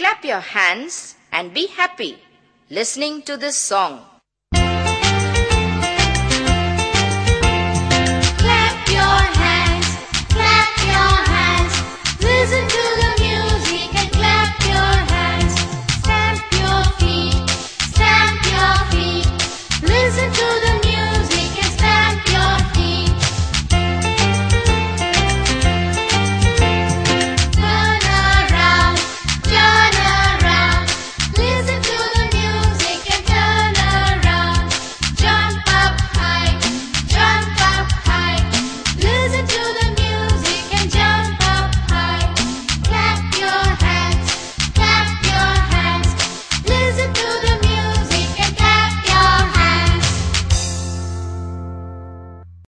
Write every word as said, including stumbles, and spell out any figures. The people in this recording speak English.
clap your hands and be happy listening to this song.